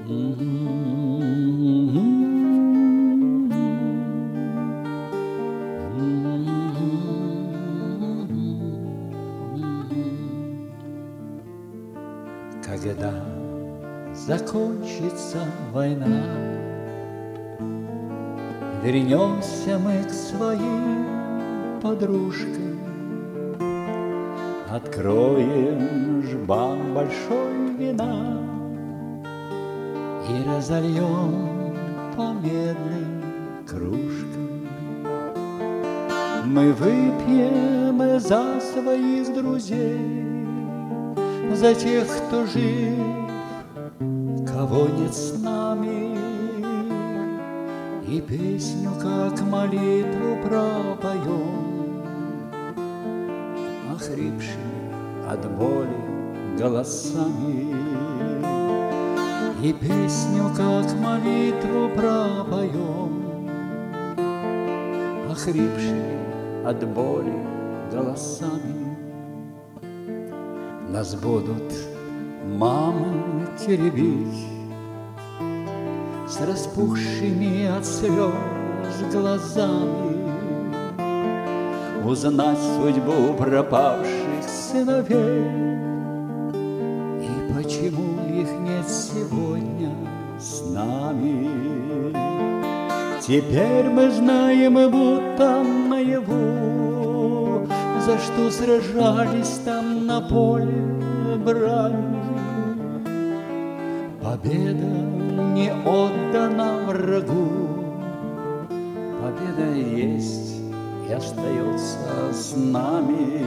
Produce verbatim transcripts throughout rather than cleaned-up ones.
Когда закончится война, вернемся мы к своим подружкам, откроем жбан большой вина и разольем по медным кружкам. Мы выпьем за своих друзей, за тех, кто жив, кого нет с нами, и песню, как молитву, пропоем, охрипшими от боли голосами. И песню, как молитву, пропоем, охрипшими от боли голосами. Нас будут мамы теребить с распухшими от слез глазами, узнать судьбу пропавших сыновей и почему их нет сегодня с нами. Теперь мы знаем, будто наяву, за что сражались там на поле брани. Победа не отдана врагу, победа есть и остается с нами.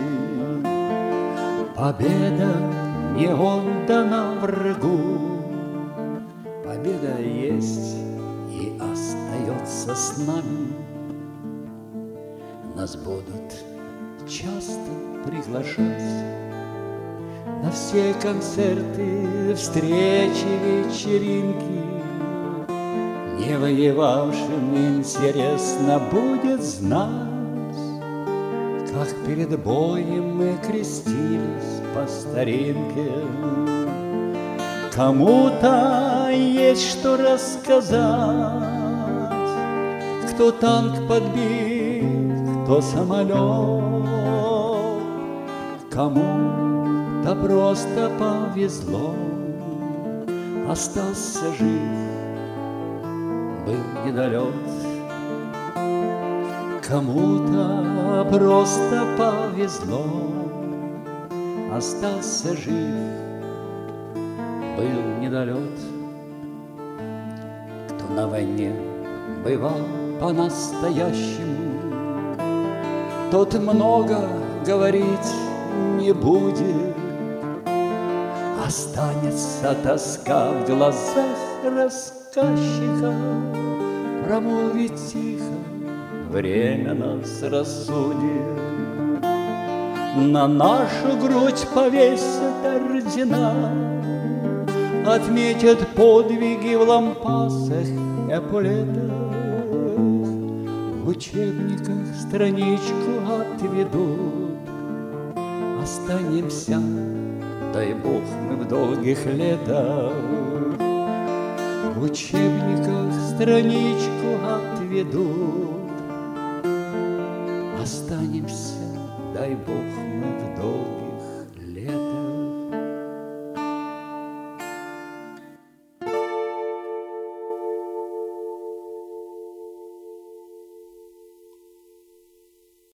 Победа не отдана врагу, победа есть и остается с нами. Нас будут часто приглашать на все концерты, встречи, вечеринки. Не воевавшим интересно будет знать, как перед боем мы крестились по старинке. Кому-то есть что рассказать, кто танк подбил, кто самолет. Кому-то просто повезло, остался жив, был недалек. Кому-то просто повезло, остался жив, был недалек. Кто на войне бывал по-настоящему, тот много говорить не будет. Останется тоска в глазах рассказчика, промолвить тихо, время нас рассудит. На нашу грудь повесят ордена, отметят подвиги в лампасах и эполетах. В учебниках страничку отведут, останемся, дай Бог, мы в долгих летах. В учебниках страничку отведут, останемся, дай Бог, мы в долгих